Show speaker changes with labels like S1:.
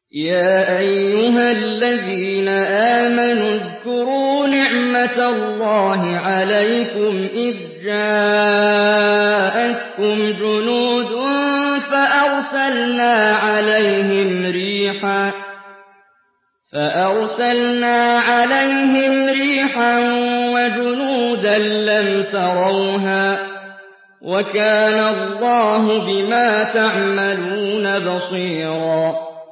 S1: يَا أَيُّهَا الَّذِينَ آمَنُوا اذْكُرُوا نِعْمَةَ اللَّهِ عَلَيْكُمْ إِذْ جَاءَتْكُمْ جُنُودٌ فَأَرْسَلْنَا عَلَيْهِمْ رِيحًا وَجُنُودًا لَّمْ تَرَوْهَا ۚ وَكَانَ اللَّهُ بِمَا تَعْمَلُونَ بَصِيرًا